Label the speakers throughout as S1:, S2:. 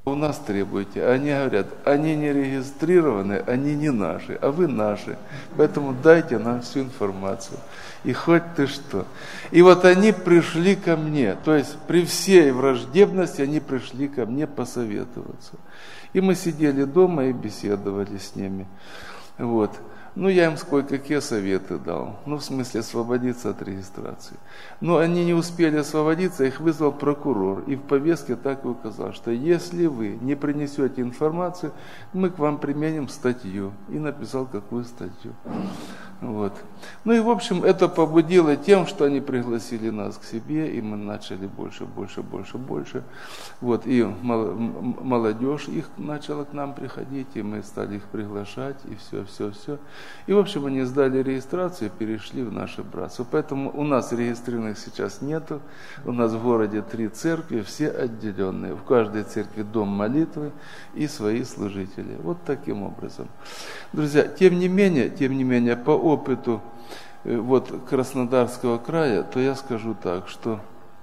S1: у нас требуете. Они говорят, они не регистрированы, они не наши, а вы наши. Поэтому дайте нам всю информацию. И хоть ты что. И вот они пришли ко мне, то есть при всей враждебности они пришли ко мне посоветоваться. И мы сидели дома и беседовали с ними. Вот. Ну, я им кое-какие советы дал. Ну, в смысле, освободиться от регистрации. Но они не успели освободиться, их вызвал прокурор. И в повестке так и указал, что если вы не принесете информацию, мы к вам применим статью. И написал, какую статью. Вот. Ну и, в общем, это побудило тем, что они пригласили нас к себе, и мы начали больше. Вот. И молодежь их начала к нам приходить, и мы стали их приглашать, и все. И, в общем, они сдали регистрацию и перешли в наше братство. Поэтому у нас регистрированных сейчас нету. У нас в городе 3 церкви, все отделенные. В каждой церкви дом молитвы и свои служители. Вот таким образом. Друзья, тем не менее, по опыту вот Краснодарского края, то я скажу так, что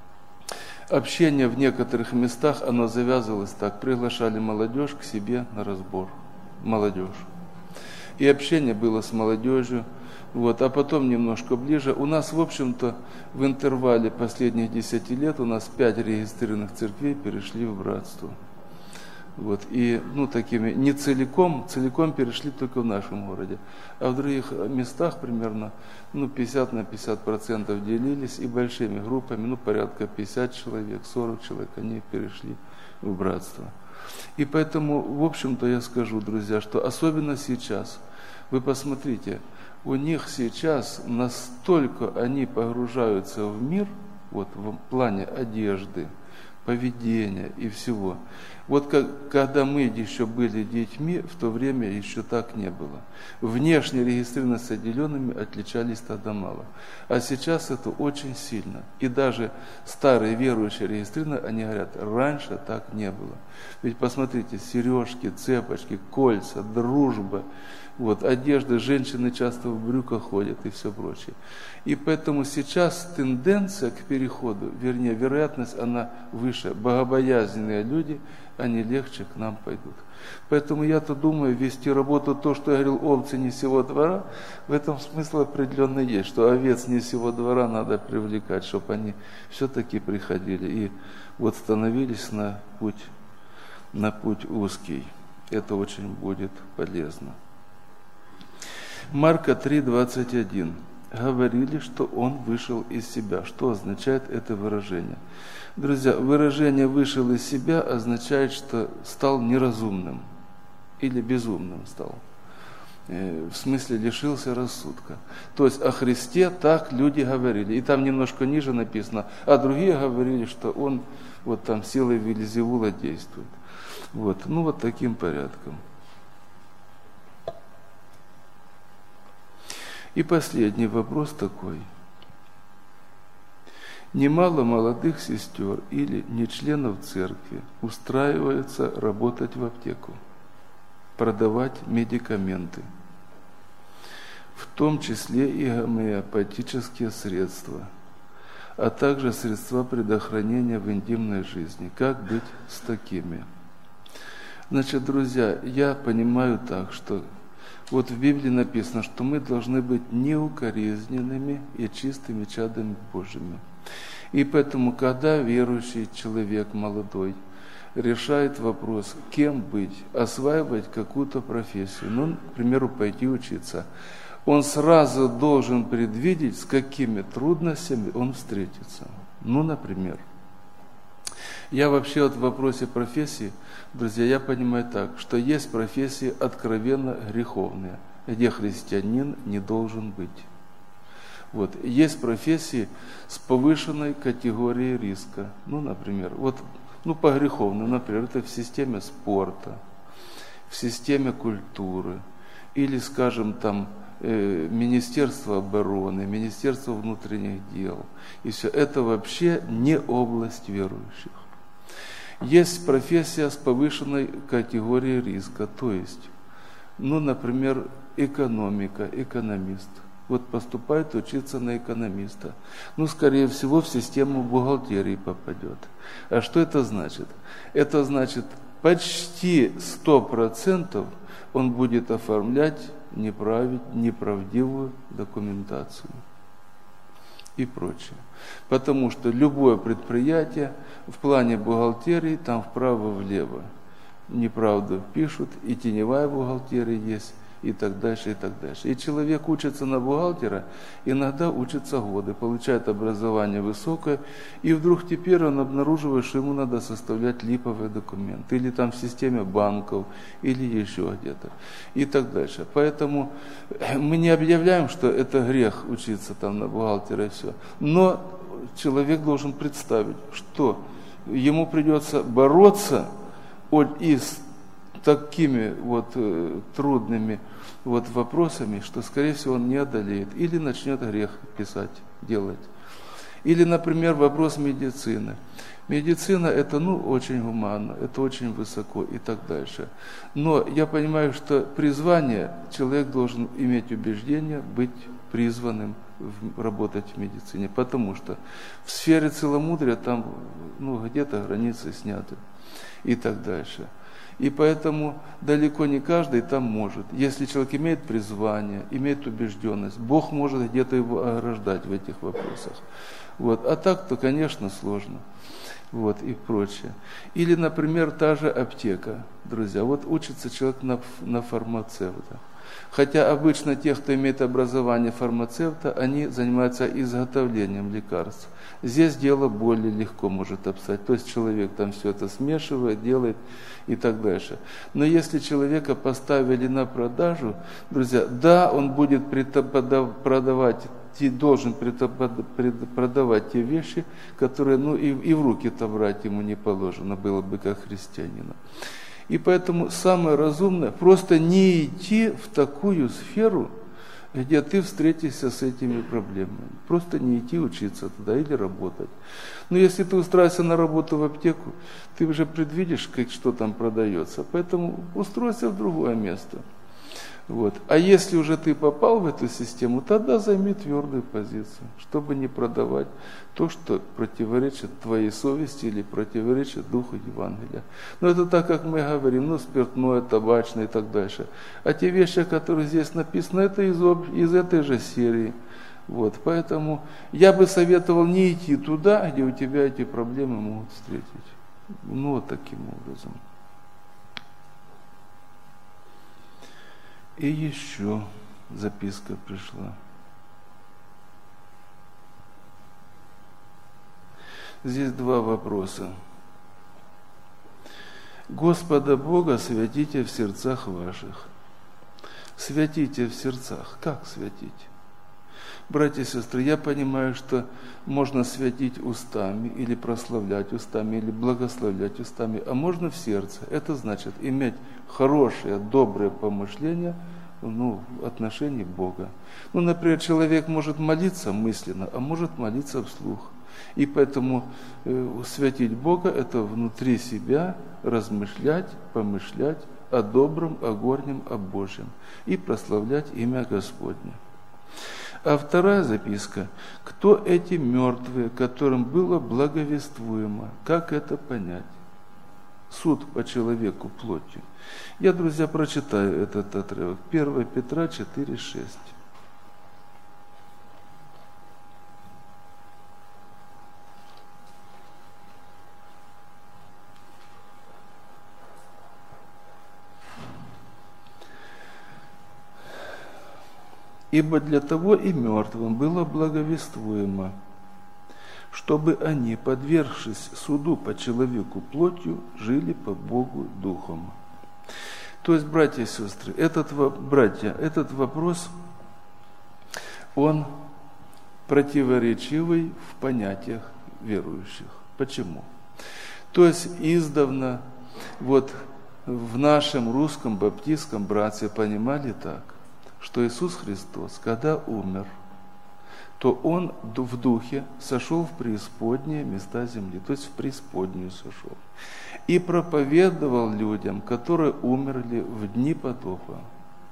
S1: общение в некоторых местах, оно завязывалось так. Приглашали молодежь к себе на разбор. Молодежь. И общение было с молодежью. Вот, а потом немножко ближе. У нас, в общем-то, в интервале последних 10 лет у нас 5 регистрированных церквей перешли в братство. Вот, и, такими, не целиком перешли только в нашем городе. А в других местах примерно, 50 на 50% делились, и большими группами, порядка 50 человек, 40 человек, они перешли в братство. И поэтому, в общем-то, я скажу, друзья, что особенно сейчас, вы посмотрите, у них сейчас настолько они погружаются в мир, вот в плане одежды, поведения и всего. Вот когда мы еще были детьми, в то время еще так не было. Внешне регистрированные с отделенными отличались тогда мало. А сейчас это очень сильно. И даже старые верующие регистрированные, они говорят, раньше так не было. Ведь посмотрите, сережки, цепочки, кольца, дружба, вот, одежда, женщины часто в брюках ходят и все прочее. И поэтому сейчас тенденция к переходу, вероятность, она выше. Богобоязненные люди, они легче к нам пойдут. Поэтому я-то думаю, вести работу, то, что я говорил, овцы не сего двора, в этом смысл определенный есть, что овец не сего двора надо привлекать, чтобы они все-таки приходили и вот становились на путь узкий. Это очень будет полезно. Марка 3:21. Говорили, что он вышел из себя. Что означает это выражение? Друзья, выражение «вышел из себя» означает, что стал неразумным или безумным стал. В смысле лишился рассудка. То есть о Христе так люди говорили. И там немножко ниже написано, а другие говорили, что он вот там силой Вельзевула действует. Вот, вот таким порядком. И последний вопрос такой. Немало молодых сестер или не членов церкви устраиваются работать в аптеку, продавать медикаменты, в том числе и гомеопатические средства, а также средства предохранения в интимной жизни. Как быть с такими? Значит, друзья, я понимаю так, что вот в Библии написано, что мы должны быть неукоризненными и чистыми чадами Божьими. И поэтому, когда верующий человек молодой решает вопрос, кем быть, осваивать какую-то профессию, к примеру, пойти учиться, он сразу должен предвидеть, с какими трудностями он встретится. Например, я вообще в вопросе профессии, друзья, я понимаю так, что есть профессии откровенно греховные, где христианин не должен быть. Вот. Есть профессии с повышенной категорией риска. Например, по греховному, например, это в системе спорта, в системе культуры, или, скажем, там, Министерство обороны, Министерство внутренних дел. И все это вообще не область верующих. Есть профессия с повышенной категорией риска, то есть, например, экономика, экономист. Вот поступает учиться на экономиста. Скорее всего, в систему бухгалтерии попадет. А что это значит? Это значит, почти 100% он будет оформлять неправдивую документацию и прочее. Потому что любое предприятие в плане бухгалтерии там вправо-влево неправду пишут, и теневая бухгалтерия есть, и так дальше, и так дальше. И человек учится на бухгалтера, иногда учится годы, получает образование высокое, и вдруг теперь он обнаруживает, что ему надо составлять липовый документ, или там в системе банков, или еще где-то, и так дальше. Поэтому мы не объявляем, что это грех учиться там на бухгалтера и все. Но человек должен представить, что ему придется бороться и с такими вот трудными вот вопросами, что, скорее всего, он не одолеет. Или начнет грех писать, делать. Или, например, вопрос медицины. Медицина – это, очень гуманно, это очень высоко и так дальше. Но я понимаю, что призвание, человек должен иметь убеждение быть призванным работать в медицине, потому что в сфере целомудрия там, где-то границы сняты и так дальше. И поэтому далеко не каждый там может. Если человек имеет призвание, имеет убежденность, Бог может где-то его ограждать в этих вопросах. Вот. А так-то, конечно, сложно. Вот, и прочее. Или, например, та же аптека, друзья. Вот учится человек на фармацевта. Хотя обычно те, кто имеет образование фармацевта, они занимаются изготовлением лекарств. Здесь дело более легко может обстоять. То есть человек там все это смешивает, делает и так дальше. Но если человека поставили на продажу, друзья, да, он будет должен продавать те вещи, которые, и в руки-то брать ему не положено было бы как христианину. И поэтому самое разумное просто не идти в такую сферу, где ты встретишься с этими проблемами. Просто не идти учиться туда или работать. Но если ты устраиваешься на работу в аптеку, ты уже предвидишь, что там продается. Поэтому устройся в другое место. Вот. А если уже ты попал в эту систему, тогда займи твердую позицию, чтобы не продавать то, что противоречит твоей совести или противоречит духу Евангелия. Но это так, как мы говорим, спиртное, табачное и так дальше. А те вещи, которые здесь написаны, это из этой же серии. Вот. Поэтому я бы советовал не идти туда, где у тебя эти проблемы могут встретить. Вот таким образом. И еще записка пришла. Здесь два вопроса. Господа Бога святите в сердцах ваших. Святите в сердцах. Как святить? Братья и сестры, я понимаю, что можно святить устами, или прославлять устами, или благословлять устами, а можно в сердце. Это значит иметь хорошее, доброе помышление в отношении Бога. Например, человек может молиться мысленно, а может молиться вслух. И поэтому святить Бога – это внутри себя размышлять, помышлять о добром, о горнем, о Божьем и прославлять имя Господне. А вторая записка. Кто эти мертвые, которым было благовествуемо? Как это понять? Суд по человеку плотью. Я, друзья, прочитаю этот отрывок. 1 Петра 4:6. Ибо для того и мертвым было благовествуемо, чтобы они, подвергшись суду по человеку плотью, жили по Богу духом. То есть, братья и сестры, этот вопрос, он противоречивый в понятиях верующих. Почему? То есть, издавна, в нашем русском баптистском братстве понимали так, что Иисус Христос, когда умер, то Он в духе сошел в преисподние места земли, то есть в преисподнюю сошел, и проповедовал людям, которые умерли в дни потопа.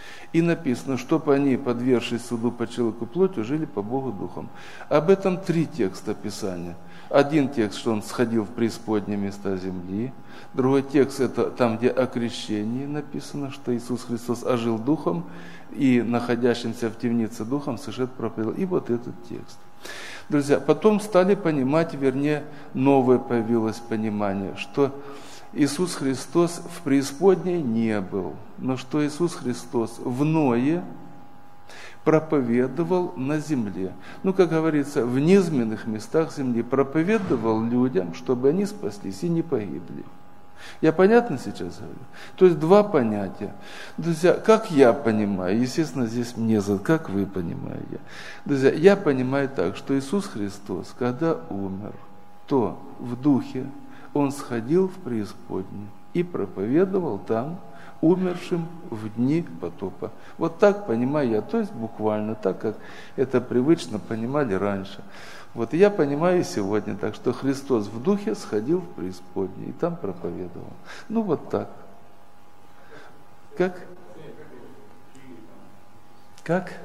S1: И написано, чтобы они, подвергшись суду по человеку плотью, жили по Богу духом. Об этом 3 текста Писания. Один текст, что он сходил в преисподние места земли. Другой текст, это там, где о крещении написано, что Иисус Христос ожил духом и находящимся в темнице духом совершает проповедь. И вот этот текст. Друзья, потом стали понимать, вернее, новое появилось понимание, что Иисус Христос в преисподней не был, но что Иисус Христос в Ное проповедовал на земле. Ну, как говорится, в низменных местах земли проповедовал людям, чтобы они спаслись и не погибли. Я понятно сейчас говорю? То есть 2 понятия. Друзья, как я понимаю, естественно, здесь мне задают, как вы понимаете. Друзья, я понимаю так, что Иисус Христос, когда умер, то в духе Он сходил в преисподнюю и проповедовал там умершим в дни потопа. Вот так понимаю я, то есть буквально, так как это привычно понимали раньше. Вот я понимаю сегодня так, что Христос в духе сходил в преисподнюю и там проповедовал. Ну вот так. Как? Как?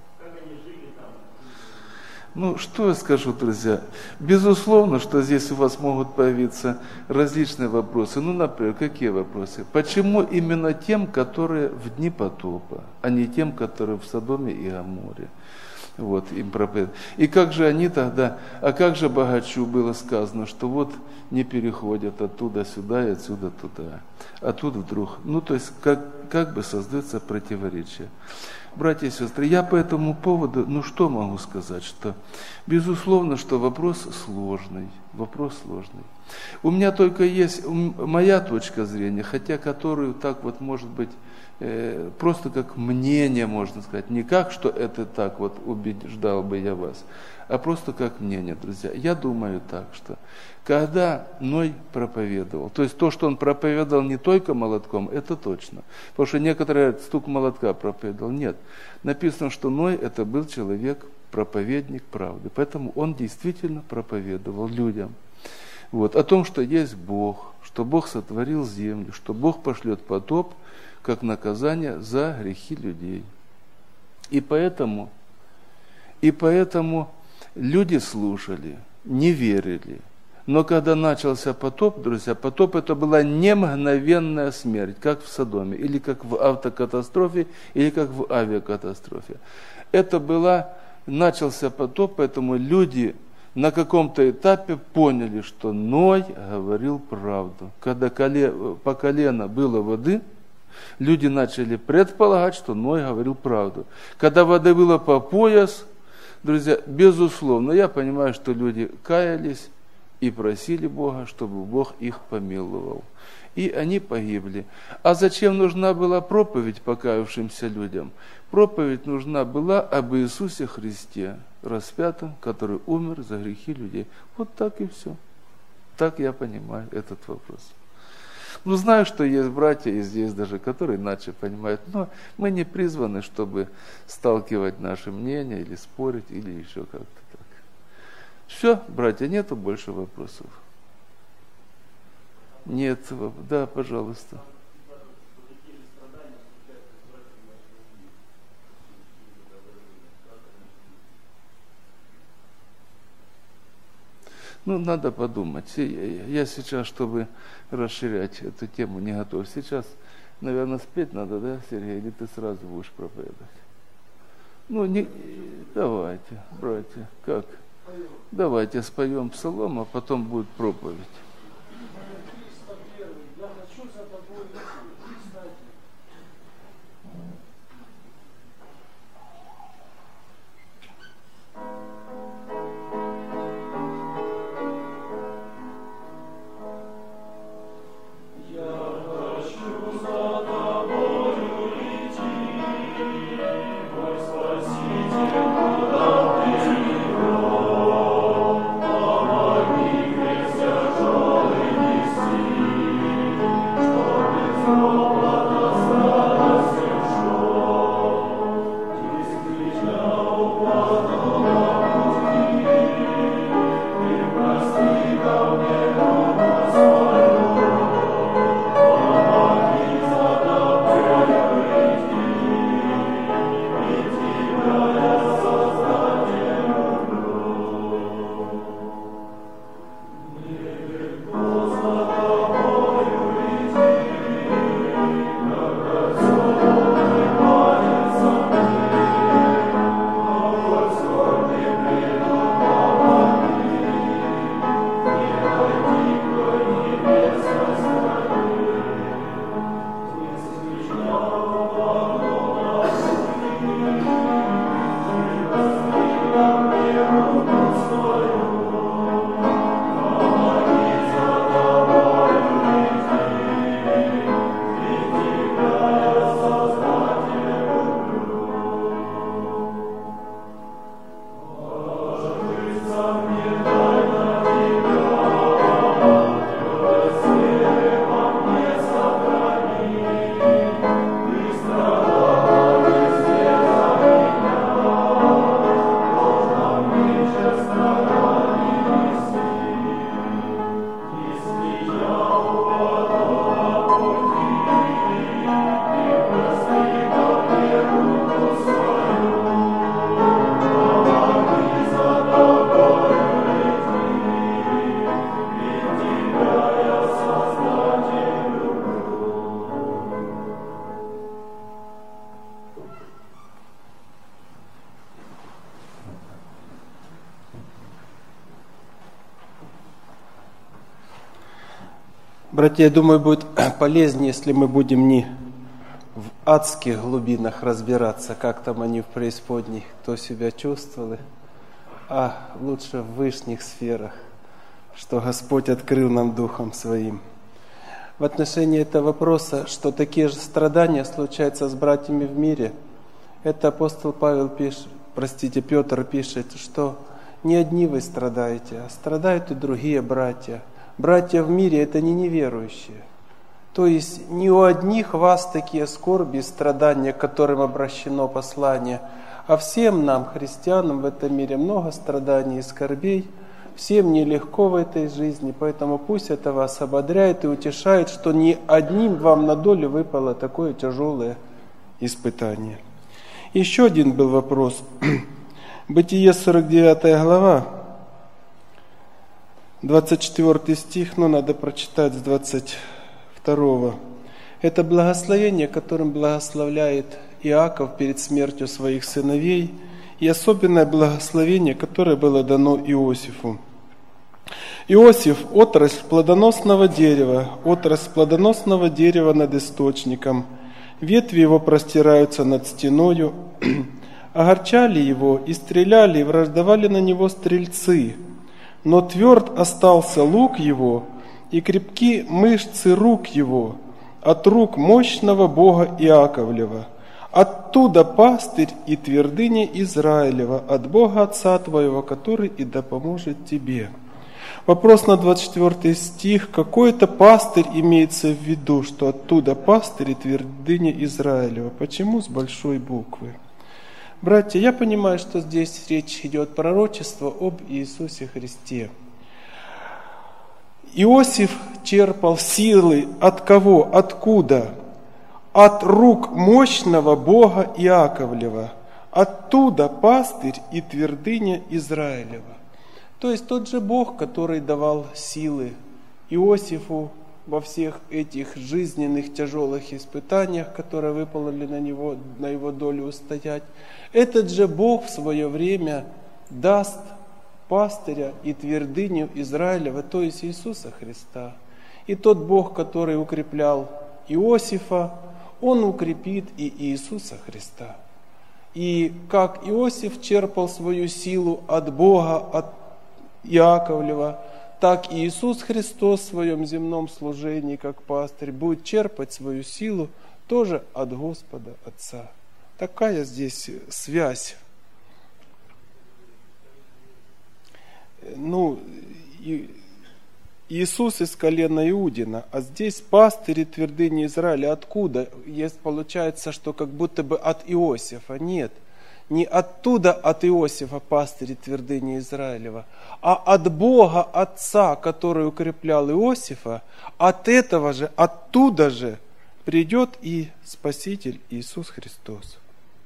S1: Ну, что я скажу, друзья? Безусловно, что здесь у вас могут появиться различные вопросы. Ну, например, какие вопросы? Почему именно тем, которые в дни потопа, а не тем, которые в Содоме и Гоморе? Вот, им проповедуют. И как же они тогда, а как же богачу было сказано, что вот не переходят оттуда сюда и отсюда туда. А тут вдруг, ну, то есть, как бы создается противоречие. Братья и сестры, я по этому поводу, ну что могу сказать, что безусловно, что вопрос сложный. У меня только есть моя точка зрения, хотя которую так вот может быть, просто как мнение, можно сказать, не как, что это так вот убеждал бы я вас, а просто как мнение, друзья. Я думаю так, что когда Ной проповедовал, то есть то, что он проповедовал не только молотком, это точно. Потому что некоторые говорят, стук молотка проповедовал. Нет. Написано, что Ной это был человек, проповедник правды. Поэтому он действительно проповедовал людям. Вот, о том, что есть Бог, что Бог сотворил землю, что Бог пошлет потоп, как наказание за грехи людей. И поэтому люди слушали, не верили. Но когда начался потоп, друзья, потоп это была не мгновенная смерть, как в Содоме, или как в автокатастрофе, или как в авиакатастрофе. Начался потоп, поэтому люди на каком-то этапе поняли, что Ной говорил правду. Когда по колено было воды, люди начали предполагать, что Ной говорил правду. Когда воды было по пояс, друзья, безусловно, я понимаю, что люди каялись и просили Бога, чтобы Бог их помиловал. И они погибли. А зачем нужна была проповедь покаявшимся людям? Проповедь нужна была об Иисусе Христе, распятом, который умер за грехи людей. Вот так и все. Так я понимаю этот вопрос. Ну, знаю, что есть братья и здесь даже, которые иначе понимают, но мы не призваны, чтобы сталкивать наши мнения или спорить, или еще как-то так. Все, братья, нету больше вопросов? Нет, да, пожалуйста. Ну, надо подумать. Я сейчас, чтобы расширять эту тему, не готов. Сейчас, наверное, спеть надо, да, Сергей? Или ты сразу будешь проповедовать? Ну, давайте, братья, как? Давайте споем псалом, а потом будет проповедь.
S2: Братья, я думаю, будет полезнее, если мы будем не в адских глубинах разбираться, как там они в преисподней, кто себя чувствовал, а лучше в вышних сферах, что Господь открыл нам Духом Своим. В отношении этого вопроса, что такие же страдания случаются с братьями в мире, это апостол Петр пишет, что не одни вы страдаете, а страдают и другие братья. Братья в мире – это не неверующие. То есть не у одних вас такие скорби и страдания, к которым обращено послание, а всем нам, христианам в этом мире, много страданий и скорбей, всем нелегко в этой жизни, поэтому пусть это вас ободряет и утешает, что не одним вам на долю выпало такое тяжелое испытание. Еще один был вопрос. Бытие 49 глава, 24 стих, но надо прочитать с 22. Это благословение, которым благословляет Иаков перед смертью своих сыновей, и особенное благословение, которое было дано Иосифу. Иосиф – отрасль плодоносного дерева над источником. Ветви его простираются над стеною. Огорчали его, и стреляли, и враждовали на него стрельцы. Но тверд остался лук его, и крепки мышцы рук его, от рук мощного Бога Иаковлева. Оттуда пастырь и твердыня Израилева, от Бога Отца твоего, который и да поможет тебе. Вопрос на 24 стих. Какой это пастырь имеется в виду, что оттуда пастырь и твердыня Израилева? Почему с большой буквы? Братья, я понимаю, что здесь речь идет пророчество об Иисусе Христе. Иосиф черпал силы от кого? Откуда? От рук мощного Бога Иаковлева. Оттуда пастырь и твердыня Израилева. То есть тот же Бог, который давал силы Иосифу во всех этих жизненных тяжелых испытаниях, которые выпали на его долю устоять, этот же Бог в свое время даст пастыря и твердыню Израилева, то есть Иисуса Христа. И тот Бог, который укреплял Иосифа, Он укрепит и Иисуса Христа. И как Иосиф черпал свою силу от Бога, от Иаковлева, так и Иисус Христос в своем земном служении, как пастырь, будет черпать свою силу тоже от Господа Отца. Такая здесь связь. Иисус из колена Иудина, а здесь пастырь и твердыня Израиля. Откуда? Есть, получается, что как будто бы от Иосифа. Нет. Не оттуда, от Иосифа, пастырь и твердыня Израилева, а от Бога Отца, который укреплял Иосифа, от этого же, оттуда же придет и Спаситель Иисус Христос.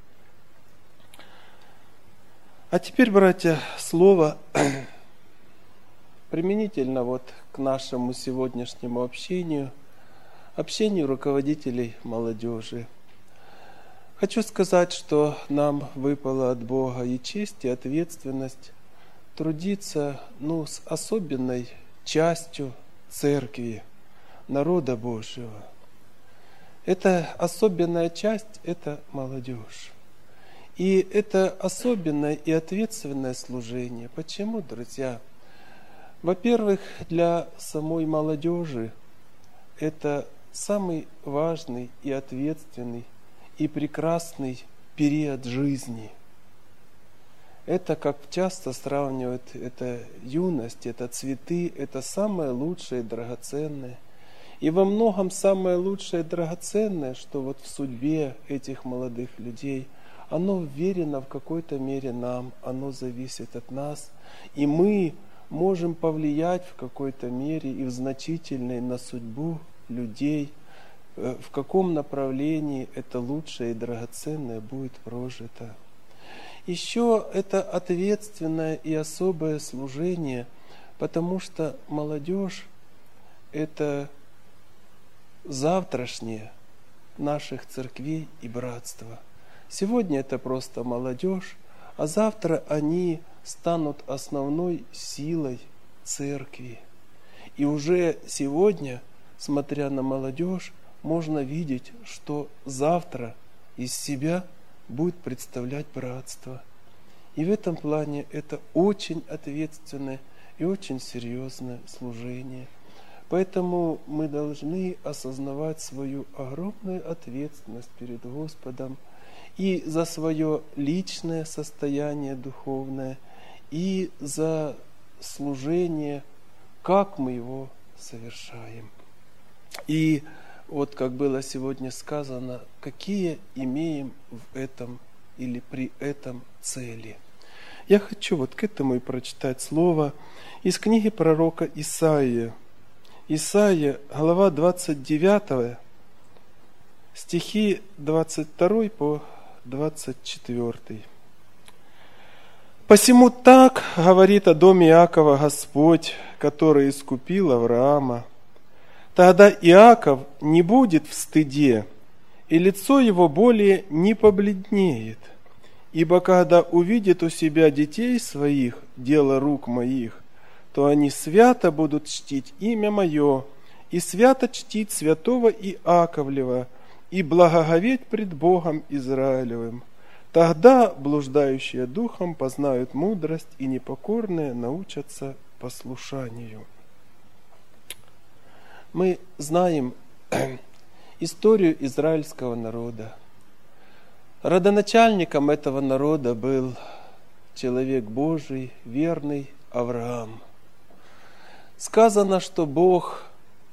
S2: А теперь, братья, слово применительно к нашему сегодняшнему общению руководителей молодежи. Хочу сказать, что нам выпало от Бога и честь, и ответственность трудиться с особенной частью церкви, народа Божьего. Эта особенная часть – это молодежь. И это особенное и ответственное служение. Почему, друзья? Во-первых, для самой молодежи это самый важный и ответственный и прекрасный период жизни. Это, как часто сравнивают, это юность, это цветы, это самое лучшее и драгоценное. И во многом самое лучшее и драгоценное, что в судьбе этих молодых людей, оно вверено в какой-то мере нам, оно зависит от нас. И мы можем повлиять в какой-то мере и в значительной на судьбу людей, в каком направлении это лучшее и драгоценное будет прожито. Еще это ответственное и особое служение, потому что молодежь – это завтрашнее наших церквей и братства. Сегодня это просто молодежь, а завтра они станут основной силой церкви. И уже сегодня смотря на молодежь, можно видеть, что завтра из себя будет представлять братство. И в этом плане это очень ответственное и очень серьезное служение. Поэтому мы должны осознавать свою огромную ответственность перед Господом и за свое личное состояние духовное, и за служение, как мы его совершаем. И вот как было сегодня сказано, какие имеем в этом или при этом цели. Я хочу вот к этому и прочитать слово из книги пророка Исаия. Исаия, глава 29, стихи 22 по 24. «Посему так говорит о доме Иакова Господь, который искупил Авраама. Тогда Иаков не будет в стыде, и лицо его более не побледнеет. Ибо когда увидит у себя детей своих, дело рук моих, то они свято будут чтить имя мое, и свято чтить святого Иаковлева, и благоговеть пред Богом Израилевым. Тогда блуждающие духом познают мудрость, и непокорные научатся послушанию». Мы знаем историю израильского народа. Родоначальником этого народа был человек Божий, верный Авраам. Сказано, что Бог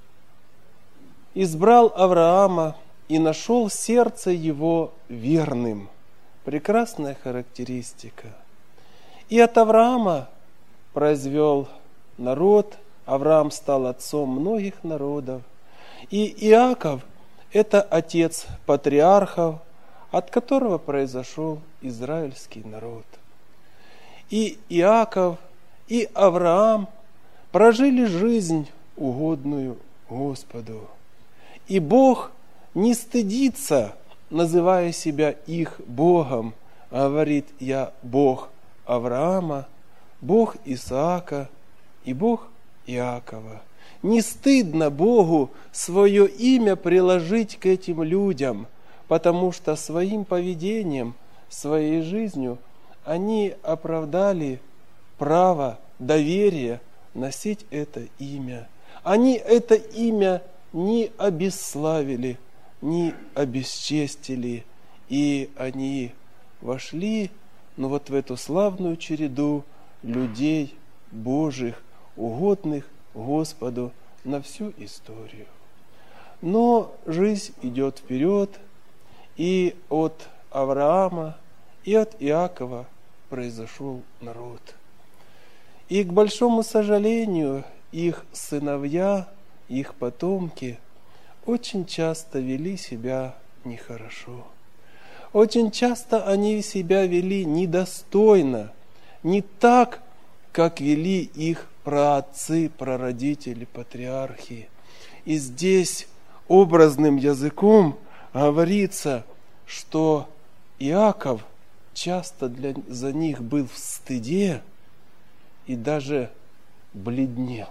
S2: избрал Авраама и нашел сердце его верным. Прекрасная характеристика. И от Авраама произвел народ. Авраам стал отцом многих народов. И Иаков – это отец патриархов, от которого произошел израильский народ. И Иаков, и Авраам прожили жизнь, угодную Господу. И Бог не стыдится, называя себя их Богом, а говорит: «Я Бог Авраама, Бог Исаака и Бог Иакова». Не стыдно Богу свое имя приложить к этим людям, потому что своим поведением, своей жизнью они оправдали право, доверие носить это имя. Они это имя не обесславили, не обесчестили, и они вошли, в эту славную череду людей Божьих, угодных Господу на всю историю. Но жизнь идет вперед, и от Авраама, и от Иакова произошел народ. И, к большому сожалению, их сыновья, их потомки очень часто вели себя нехорошо. Очень часто они себя вели недостойно, не так, как вели их праотцы, прародители, патриархи. И здесь образным языком говорится, что Иаков часто за них был в стыде и даже бледнел.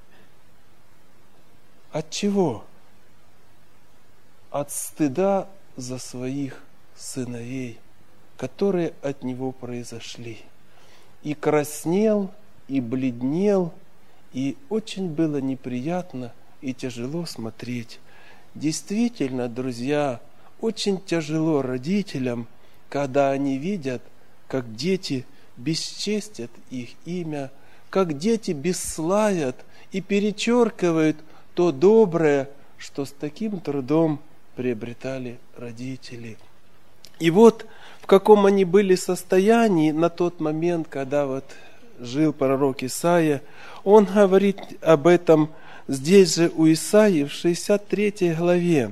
S2: От чего? От стыда за своих сыновей, которые от него произошли. И краснел, и бледнел, и очень было неприятно и тяжело смотреть. Действительно, друзья, очень тяжело родителям, когда они видят, как дети бесчестят их имя, как дети бесславят и перечеркивают то доброе, что с таким трудом приобретали родители. И вот в каком они были состоянии на тот момент, когда жил пророк Исаия, он говорит об этом здесь же у Исаии в 63 главе.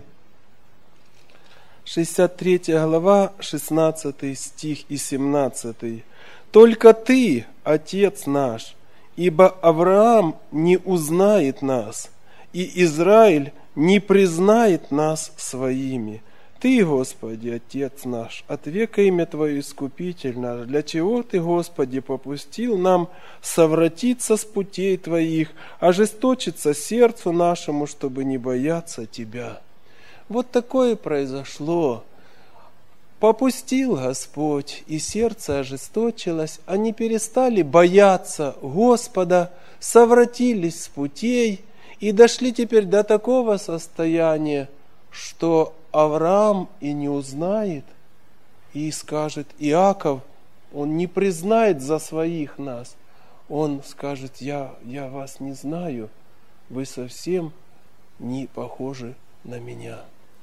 S2: 63 глава, 16 стих и 17. «Только ты, Отец наш, ибо Авраам не узнает нас, и Израиль не признает нас своими. Ты, Господи, Отец наш, от века имя Твое искупитель наш. Для чего Ты, Господи, попустил нам совратиться с путей Твоих, ожесточиться сердцу нашему, чтобы не бояться Тебя? Вот такое произошло. Попустил Господь, и сердце ожесточилось. Они перестали бояться Господа, совратились с путей и дошли теперь до такого состояния, что Авраам и не узнает, и скажет: Иаков, он не признает за своих нас. Он скажет: я вас не знаю, вы совсем не похожи на меня.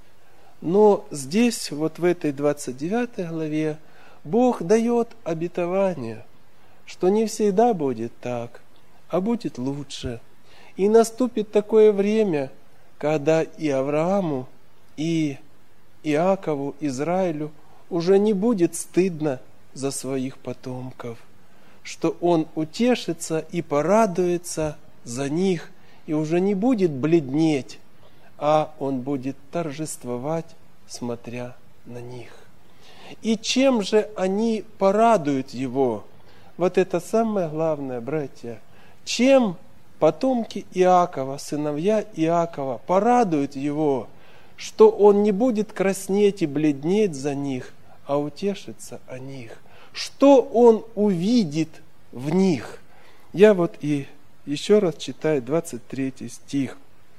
S2: Но здесь, вот в этой 29 главе, Бог дает обетование, что не всегда будет так, а будет лучше. И наступит такое время, когда и Аврааму, и Иакову, Израилю уже не будет стыдно за своих потомков, что он утешится и порадуется за них, и уже не будет бледнеть, а он будет торжествовать, смотря на них. И чем же они порадуют его? Вот это самое главное, братья. Чем потомки Иакова, сыновья Иакова порадуют его, что он не будет краснеть и бледнеть за них, а утешится о них? Что он увидит в них? Я вот и еще раз читаю 23 стих.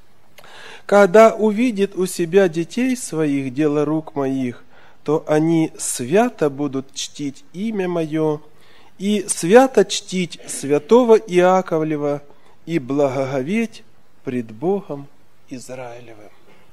S2: «Когда увидит у себя детей своих дело рук моих, то они свято будут чтить имя мое, и свято чтить святого Иаковлева, и благоговеть пред Богом Израилевым».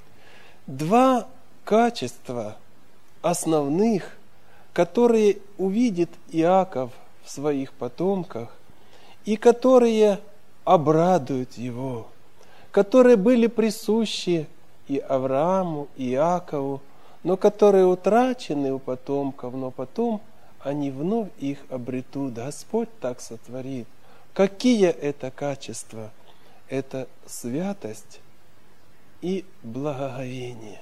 S2: Два качества основных, которые увидит Иаков в своих потомках, и которые обрадуют его, которые были присущи и Аврааму, и Иакову, но которые утрачены у потомков, но потом они вновь их обретут. Господь так сотворит. Какие это качества? Это святость и благоговение.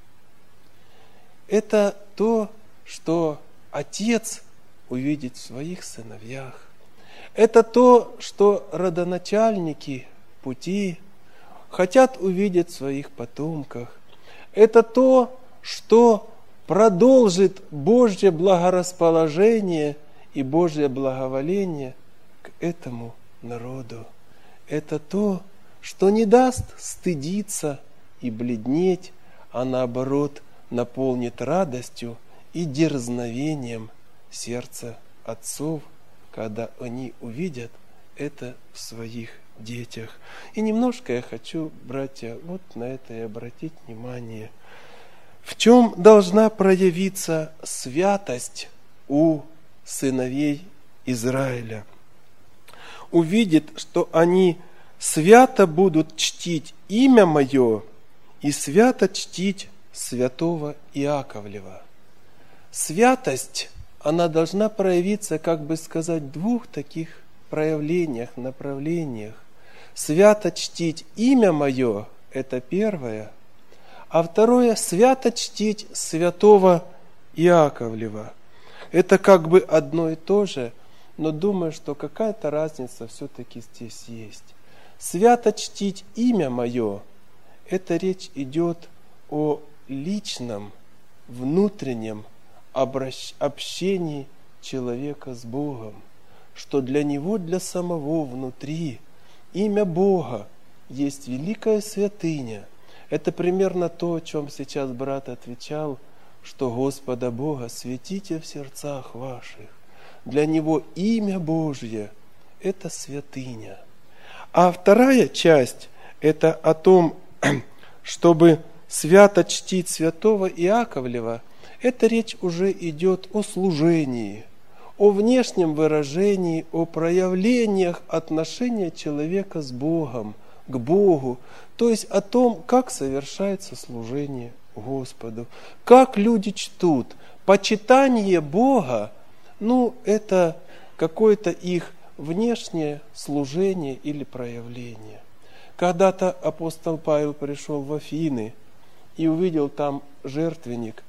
S2: Это то, что Отец увидит в своих сыновьях. Это то, что родоначальники пути хотят увидеть в своих потомках. Это то, что продолжит Божье благорасположение и Божье благоволение к этому народу. Это то, что не даст стыдиться и бледнеть, а наоборот наполнит радостью и дерзновением сердце отцов, когда они увидят это в своих детях. И немножко я хочу, братья, вот на это и обратить внимание. В чем должна проявиться святость у сыновей Израиля? Увидит, что они свято будут чтить имя мое и свято чтить святого Иаковлева. Святость, она должна проявиться, как бы сказать, в двух таких проявлениях, направлениях. Свято чтить имя мое – это первое, а второе – свято чтить святого Иаковлева. Это как бы одно и то же, но думаю, что какая-то разница все-таки здесь есть. Свято чтить имя мое – это речь идет о личном, внутреннем общении человека с Богом, что для него, для самого внутри имя Бога есть великая святыня. Это примерно то, о чем сейчас брат отвечал, что Господа Бога светите в сердцах ваших. Для Него имя Божье – это святыня. А вторая часть – это о том, чтобы свято чтить святого Иаковлева. Это речь уже идет о служении, о внешнем выражении, о проявлениях отношения человека с Богом, к Богу, то есть о том, как совершается служение Господу, как люди чтут. Почитание Бога, это какое-то их внешнее служение или проявление. Когда-то апостол Павел пришел в Афины, и увидел там жертвенник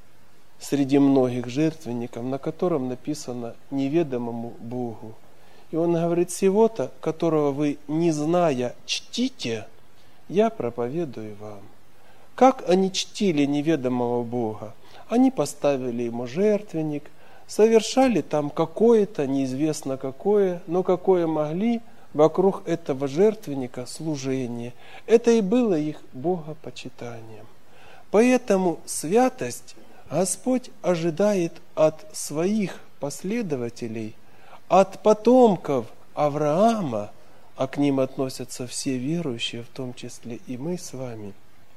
S2: среди многих жертвенников, на котором написано «неведомому Богу». И он говорит: «Сего-то, которого вы, не зная, чтите, я проповедую вам». Как они чтили неведомого Бога? Они поставили ему жертвенник, совершали там какое-то, неизвестно какое, но какое могли, вокруг этого жертвенника служение. Это и было их богопочитанием. Поэтому святость Господь ожидает от своих последователей, от потомков Авраама, а к ним относятся все верующие, в том числе и мы с вами,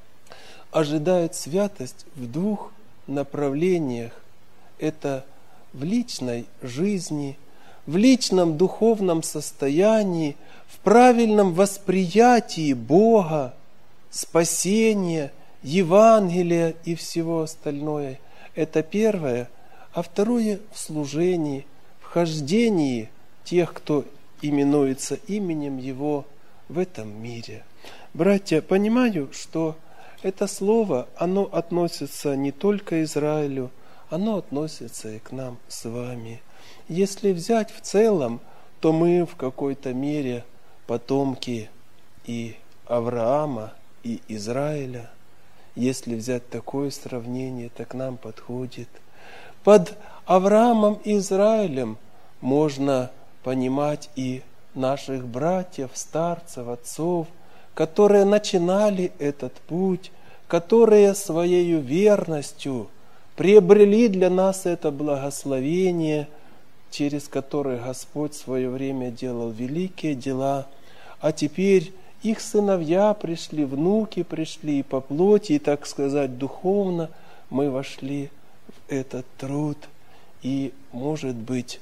S2: ожидает святость в двух направлениях. Это в личной жизни, в личном духовном состоянии, в правильном восприятии Бога, спасения, Евангелия и всего остального. Это первое. А второе – в служении, в хождении тех, кто именуется именем Его в этом мире. Братья, понимаю, что это слово, оно относится не только к Израилю, оно относится и к нам с вами. Если взять в целом, то мы в какой-то мере потомки и Авраама, и Израиля. Если взять такое сравнение, так нам подходит. Под Авраамом и Израилем можно понимать и наших братьев, старцев, отцов, которые начинали этот путь, которые своей верностью приобрели для нас это благословение, через которое Господь в свое время делал великие дела, а теперь их сыновья пришли, внуки пришли, и по плоти, и, так сказать, духовно мы вошли в этот труд. И, может быть,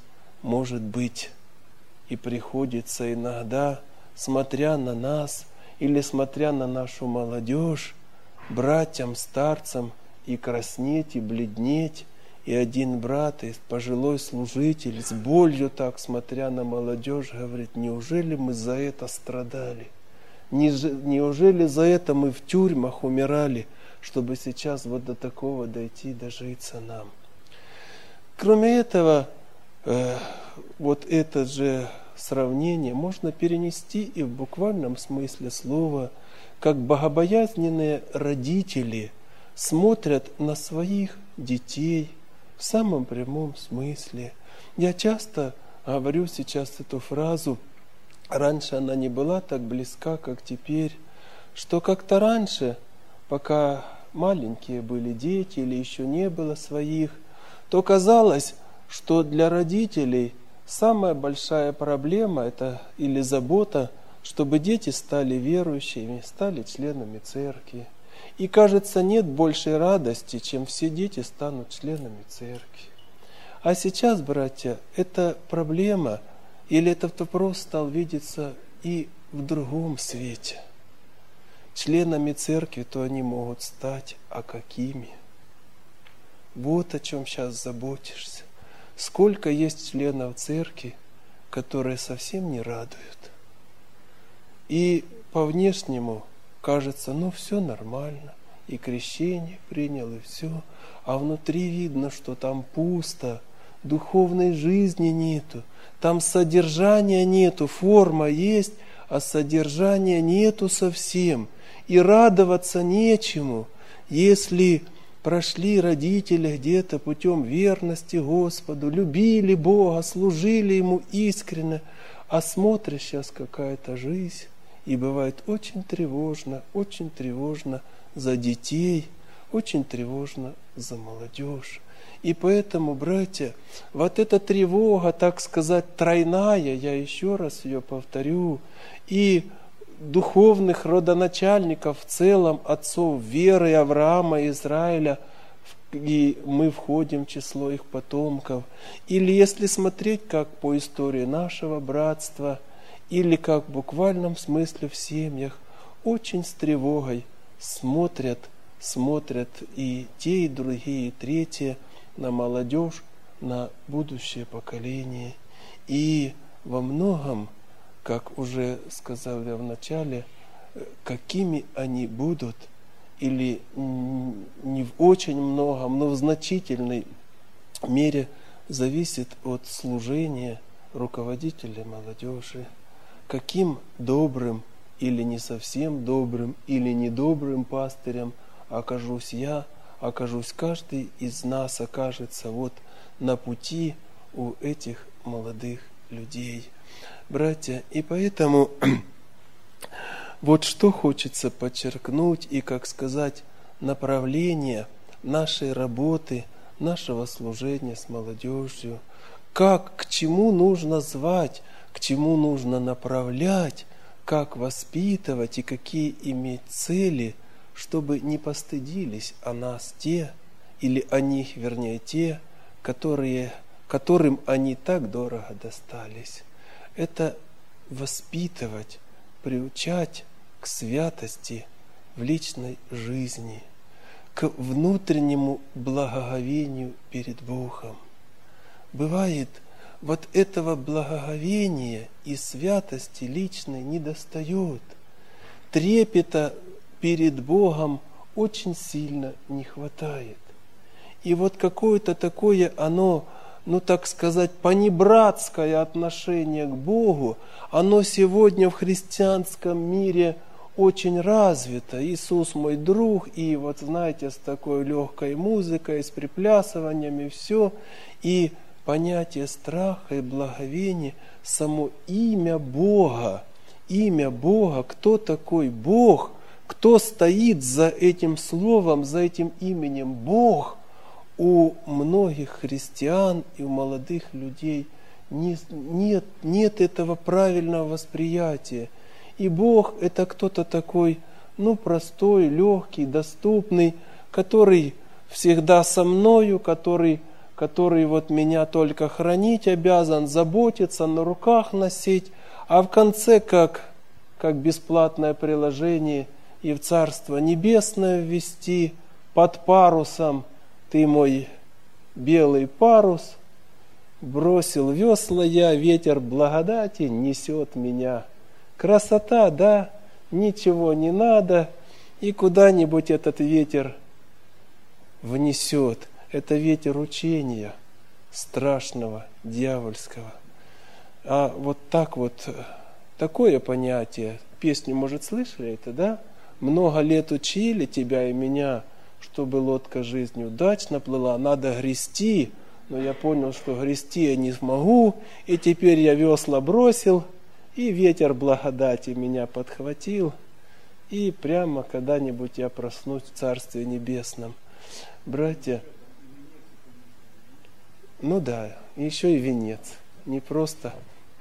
S2: и приходится иногда, смотря на нас или смотря на нашу молодежь, братьям, старцам, и краснеть, и бледнеть. И один брат, и пожилой служитель, с болью так, смотря на молодежь, говорит: неужели мы за это страдали? Неужели за это мы в тюрьмах умирали, чтобы сейчас вот до такого дойти, дожиться нам? Кроме этого, вот это же сравнение можно перенести и в буквальном смысле слова, как богобоязненные родители смотрят на своих детей в самом прямом смысле. Я часто говорю сейчас эту фразу, раньше она не была так близка, как теперь, что как-то раньше, пока маленькие были дети или еще не было своих, то казалось, что для родителей самая большая проблема это или забота, чтобы дети стали верующими, стали членами церкви. И, кажется, нет большей радости, чем все дети станут членами церкви. А сейчас, братья, эта проблема или этот вопрос стал видеться и в другом свете. Членами церкви то они могут стать, а какими? Вот о чем сейчас заботишься. Сколько есть членов церкви, которые совсем не радуют. И по внешнему кажется, все нормально, и крещение принял, и все. А внутри видно, что там пусто, духовной жизни нету, там содержания нету, форма есть, а содержания нету совсем. И радоваться нечему, если прошли родители где-то путем верности Господу, любили Бога, служили Ему искренне, а смотришь сейчас какая-то жизнь, и бывает очень тревожно за детей, очень тревожно за молодежь. И поэтому, братья, вот эта тревога, так сказать, тройная, я еще раз ее повторю, и духовных родоначальников в целом, отцов веры Авраама, Израиля, и мы входим в число их потомков. Или если смотреть как по истории нашего братства, или как в буквальном смысле в семьях, очень с тревогой смотрят и те, и другие, и третьи на молодежь, на будущее поколение. И во многом, как уже сказал я в начале, какими они будут или не в очень многом, но в значительной мере зависит от служения руководителя молодежи. Каким добрым или не совсем добрым, или недобрым пастырем окажусь я, окажусь каждый из нас, окажется вот на пути у этих молодых людей. Братья, и поэтому вот что хочется подчеркнуть и, как сказать, направление нашей работы, нашего служения с молодежью, как, к чему нужно звать, к чему нужно направлять, как воспитывать и какие иметь цели, чтобы не постыдились о нас те, или о них, вернее, те, которым они так дорого достались. Это воспитывать, приучать к святости в личной жизни, к внутреннему благоговению перед Богом. Бывает, вот этого благоговения и святости личной недостает. Трепета перед Богом очень сильно не хватает. И вот какое-то такое оно, так сказать, понебратское отношение к Богу, оно сегодня в христианском мире очень развито. Иисус мой друг, и вот знаете, с такой легкой музыкой, с приплясываниями, все. И понятие страха и благовения, само имя Бога, кто такой Бог, кто стоит за этим словом, за этим именем Бог, у многих христиан и у молодых людей нет этого правильного восприятия. И Бог это кто-то такой, простой, легкий, доступный, который всегда со мною, который вот меня только хранить обязан, заботиться, на руках носить, а в конце как бесплатное приложение и в Царство Небесное ввести под парусом. Ты мой белый парус, бросил весла я, ветер благодати несет меня. Красота, да, ничего не надо, и куда-нибудь этот ветер внесет. Это ветер учения страшного, дьявольского. А вот так вот, такое понятие, песню, может, слышали это, да? Много лет учили тебя и меня, чтобы лодка жизни удачно плыла, надо грести, но я понял, что грести я не смогу, и теперь я весла бросил, и ветер благодати меня подхватил, и прямо когда-нибудь я проснусь в Царстве Небесном. Братья, да, еще и венец, не просто.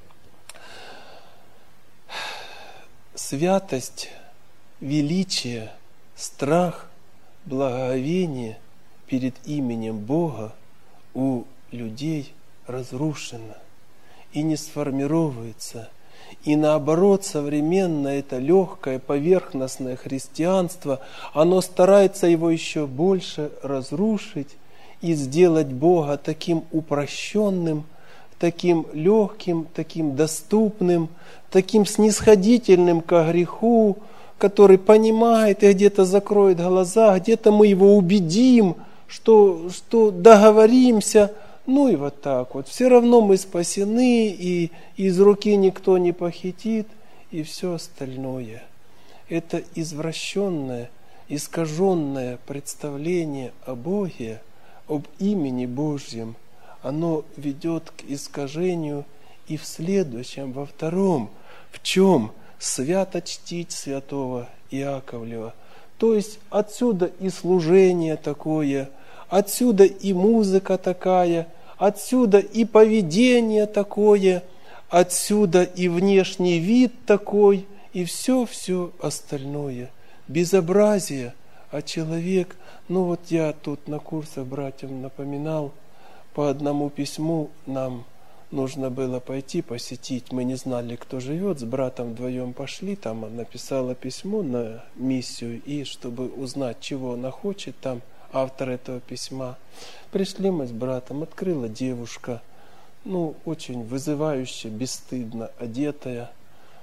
S2: Святость, величие, страх, благоговение перед именем Бога у людей разрушено и не сформировывается. И наоборот, современное это легкое, поверхностное христианство, оно старается его еще больше разрушить и сделать Бога таким упрощенным, таким легким, таким доступным, таким снисходительным ко греху, который понимает и где-то закроет глаза, где-то мы его убедим, что договоримся, и вот так вот. Все равно мы спасены, и из руки никто не похитит, и все остальное. Это извращенное, искаженное представление о Боге, об имени Божьем, оно ведет к искажению и в следующем, во втором. В чем? Свято чтить святого Иаковлева. То есть отсюда и служение такое, отсюда и музыка такая, отсюда и поведение такое, отсюда и внешний вид такой, и все остальное. Безобразие, а человек, я тут на курсах братьям напоминал, по одному письму нам нужно было пойти посетить. Мы не знали, кто живет, с братом вдвоем пошли, там она написала письмо на миссию, и чтобы узнать, чего она хочет, там автор этого письма. Пришли мы с братом, открыла девушка, очень вызывающе, бесстыдно одетая,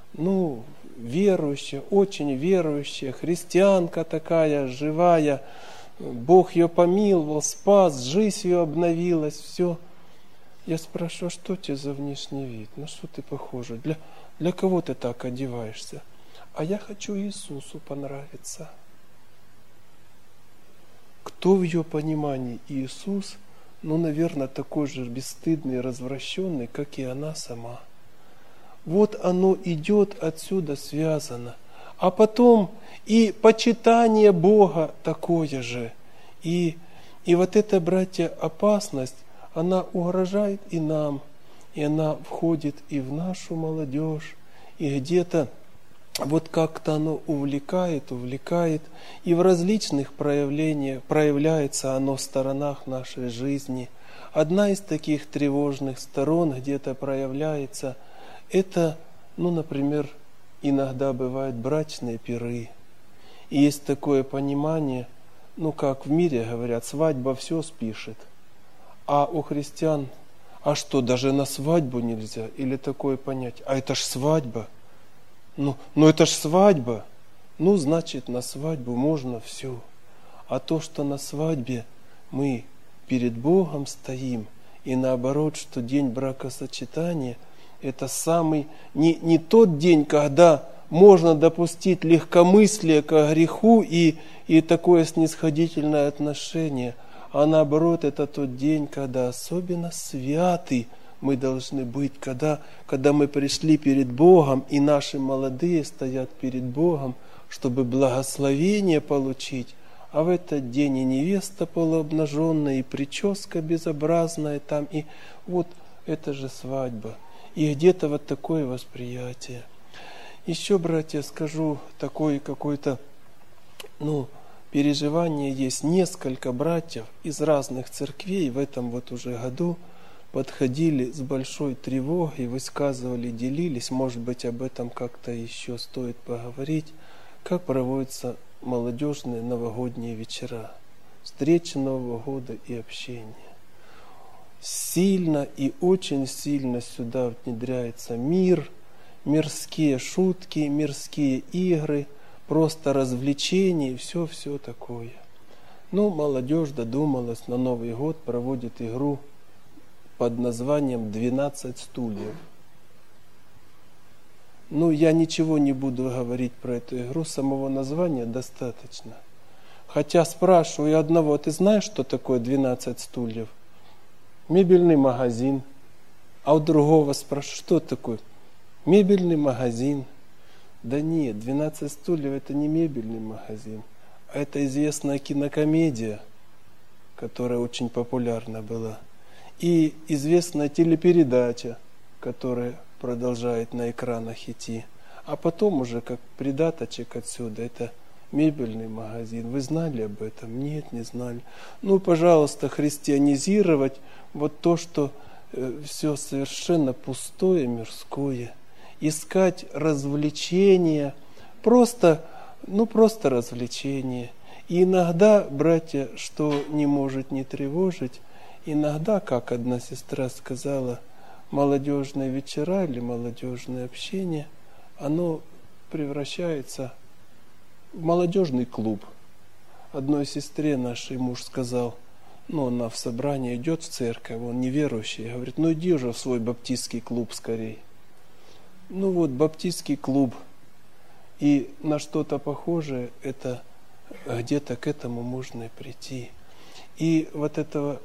S2: верующая, очень верующая, христианка такая, живая, Бог ее помиловал, спас, жизнь ее обновилась, все. Я спрашиваю, что тебе за внешний вид? На что ты похожа? Для кого ты так одеваешься? А я хочу Иисусу понравиться. Кто в ее понимании Иисус, наверное, такой же бесстыдный, развращенный, как и она сама. Вот оно идет отсюда связано. А потом и почитание Бога такое же. И вот эта, братья, опасность, она угрожает и нам, и она входит и в нашу молодежь, и где-то вот как-то оно увлекает, и в различных проявлениях проявляется оно в сторонах нашей жизни. Одна из таких тревожных сторон где-то проявляется, это, например, иногда бывают брачные пиры. И есть такое понимание, как в мире говорят, свадьба все спишет. А у христиан, а что, даже на свадьбу нельзя? Или такое понятие? А это ж свадьба. Это ж свадьба. Значит, на свадьбу можно все. А то, что на свадьбе мы перед Богом стоим, и наоборот, что день бракосочетания, это самый, не тот день, когда можно допустить легкомыслие к греху и такое снисходительное отношение, а наоборот, это тот день, когда особенно святы мы должны быть, когда мы пришли перед Богом, и наши молодые стоят перед Богом, чтобы благословение получить. А в этот день и невеста полуобнаженная, и прическа безобразная там, и вот это же свадьба. И где-то вот такое восприятие. Еще, братья, скажу, такое какое-то, переживание есть. Несколько братьев из разных церквей в этом вот уже году подходили с большой тревогой, высказывали, делились, может быть, об этом как-то еще стоит поговорить, как проводятся молодежные новогодние вечера, встречи Нового года и общение. Сильно и очень сильно сюда внедряется мир, мирские шутки, мирские игры, просто развлечения и все такое. Молодежь додумалась на Новый год, проводит игру под названием «12 стульев». Я ничего не буду говорить про эту игру, самого названия достаточно. Хотя спрашиваю одного, ты знаешь, что такое 12 стульев? Мебельный магазин. А у другого спрашиваю, что такое? Мебельный магазин. Да нет, 12 стульев это не мебельный магазин, а это известная кинокомедия, которая очень популярна была. И известная телепередача, которая продолжает на экранах идти. А потом уже как придаточек отсюда, это мебельный магазин. Вы знали об этом? Нет, не знали. Пожалуйста, христианизировать вот то, что все совершенно пустое, мирское. Искать развлечения, просто развлечения. И иногда, братья, что не может не тревожить, иногда, как одна сестра сказала, молодежные вечера или молодежное общение, оно превращается в молодежный клуб. Одной сестре нашей муж сказал, она в собрание идет в церковь, он неверующий, говорит, иди уже в свой баптистский клуб скорей. Баптистский клуб и на что-то похожее, это где-то к этому можно и прийти. И вот этого,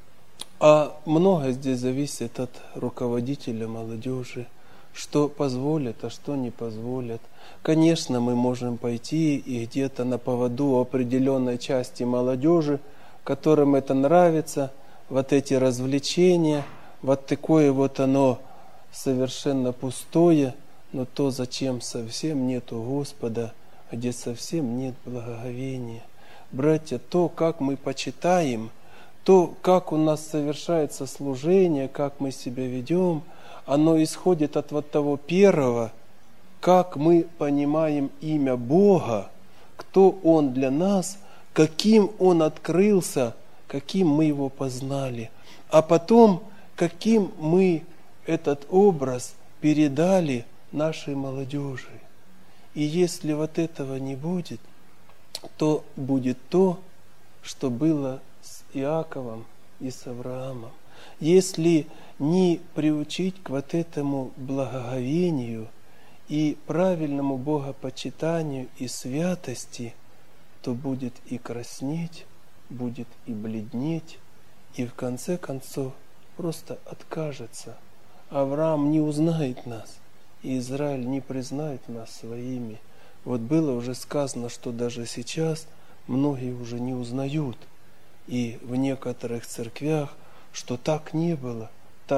S2: а многое здесь зависит от руководителя молодежи, что позволят, а что не позволят. Конечно, мы можем пойти и где-то на поводу определенной части молодежи, которым это нравится, вот эти развлечения, вот такое вот оно совершенно пустое, но то, зачем совсем нету Господа, где совсем нет благоговения. Братья, то, как мы почитаем, то, как у нас совершается служение, как мы себя ведем, оно исходит от вот того первого, как мы понимаем имя Бога, кто Он для нас, каким Он открылся, каким мы Его познали, а потом, каким мы этот образ передали нашей молодежи. И если вот этого не будет, то будет то, что было с Иаковом и с Авраамом. Если не приучить к вот этому благоговению и правильному богопочитанию и святости, то будет и краснеть, будет и бледнеть, и в конце концов просто откажется. Авраам не узнает нас, и Израиль не признает нас своими. Вот было уже сказано, что даже сейчас многие уже не узнают. И в некоторых церквях, что так не было,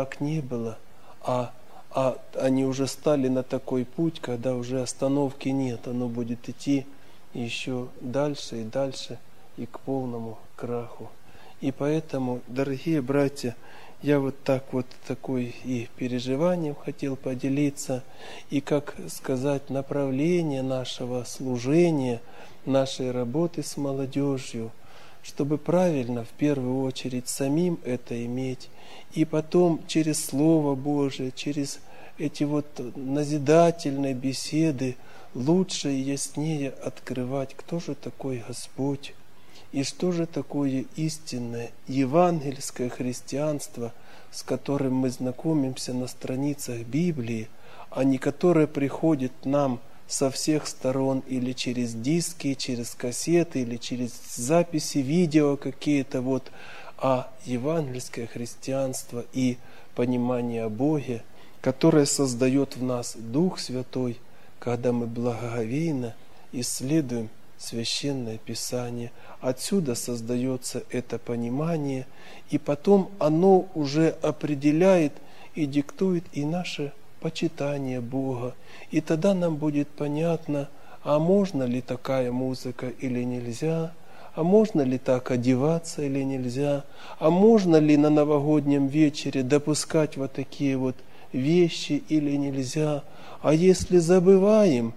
S2: а они уже стали на такой путь, когда уже остановки нет, оно будет идти еще дальше и дальше, и к полному краху. И поэтому, дорогие братья, я вот такой и переживанием хотел поделиться, и, как сказать, направление нашего служения, нашей работы с молодежью, чтобы правильно, в первую очередь, самим это иметь, и потом через Слово Божие, через эти назидательные беседы лучше и яснее открывать, кто же такой Господь, и что же такое истинное евангельское христианство, с которым мы знакомимся на страницах Библии, а не которое приходит нам со всех сторон или через диски, через кассеты, или через записи видео какие-то, а евангельское христианство и понимание о Боге, которое создает в нас Дух Святой, когда мы благоговейно исследуем Священное Писание. Отсюда создается это понимание, и потом оно уже определяет и диктует и наше почитание Бога. И тогда нам будет понятно, а можно ли такая музыка или нельзя, а можно ли так одеваться или нельзя, а можно ли на новогоднем вечере допускать вот такие вещи или нельзя, а если забываем,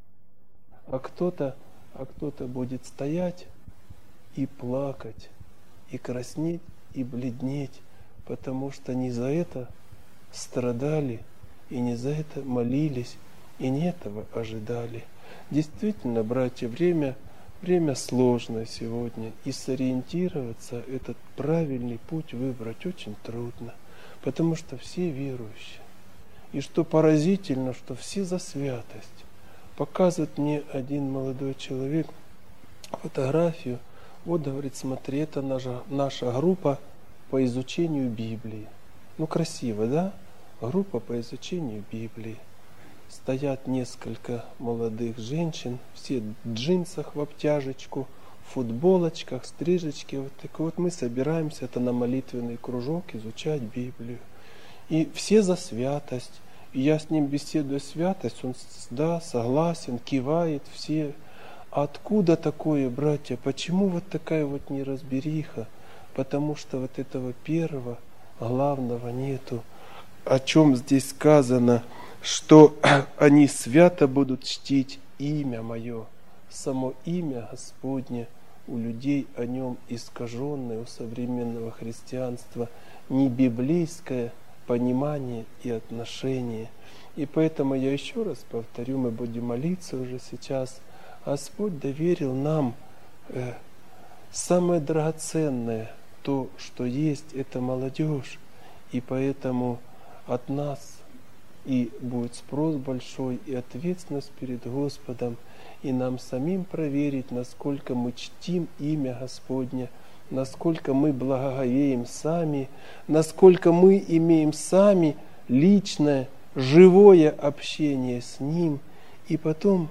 S2: а кто-то будет стоять и плакать, и краснеть, и бледнеть, потому что не за это страдали, и не за это молились, и не этого ожидали. Действительно, братья, время сложное сегодня, и сориентироваться, этот правильный путь выбрать очень трудно, потому что все верующие. И что поразительно, что все за святость. Показывает мне один молодой человек фотографию. Говорит, смотри, это наша группа по изучению Библии. Красиво, да? Группа по изучению Библии. Стоят несколько молодых женщин, все в джинсах в обтяжечку, в футболочках, стрижечки. Мы собираемся на молитвенный кружок изучать Библию. И все за святость. И я с ним беседую святость, он согласен, кивает, все. А откуда такое, братья? Почему такая неразбериха? Потому что этого первого, главного нету. О чем здесь сказано, что они свято будут чтить имя Мое. Само имя Господне у людей о нем искаженное, у современного христианства, не библейское понимание и отношение. И поэтому я еще раз повторю, мы будем молиться уже сейчас. Господь доверил нам самое драгоценное, то, что есть, это молодежь. И поэтому от нас и будет спрос большой, и ответственность перед Господом, и нам самим проверить, насколько мы чтим имя Господне, насколько мы благоговеем сами, насколько мы имеем сами личное, живое общение с Ним, и потом,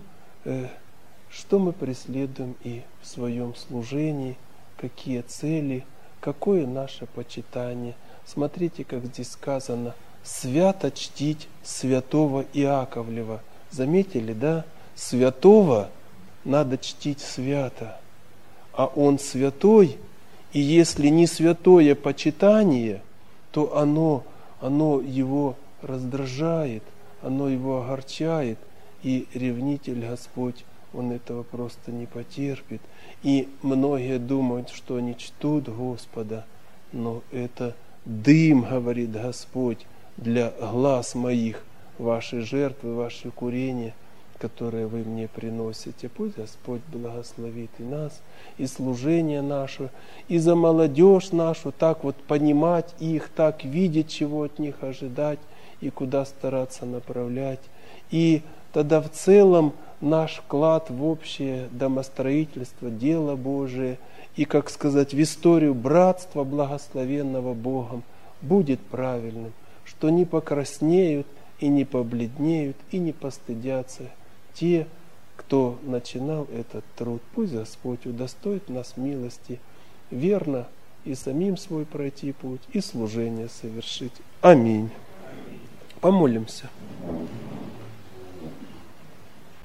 S2: что мы преследуем и в своем служении, какие цели, какое наше почитание. Смотрите, как здесь сказано, свято чтить святого Иаковлева. Заметили, да? Святого надо чтить свято, а он святой. И если не святое почитание, то оно его раздражает, оно его огорчает, и ревнитель Господь, он этого просто не потерпит. И многие думают, что они чтут Господа, но это дым, говорит Господь, для глаз моих ваши жертвы, ваши курения, которые вы мне приносите. Пусть Господь благословит и нас, и служение наше, и за молодежь нашу, так вот понимать их, так видеть, чего от них ожидать, и куда стараться направлять. И тогда в целом наш вклад в общее домостроительство, дело Божие, и, как сказать, в историю братства, благословенного Богом, будет правильным, что не покраснеют, и не побледнеют, и не постыдятся те, кто начинал этот труд. Пусть Господь удостоит нас милости верно и самим свой пройти путь, и служение совершить. Аминь. Помолимся.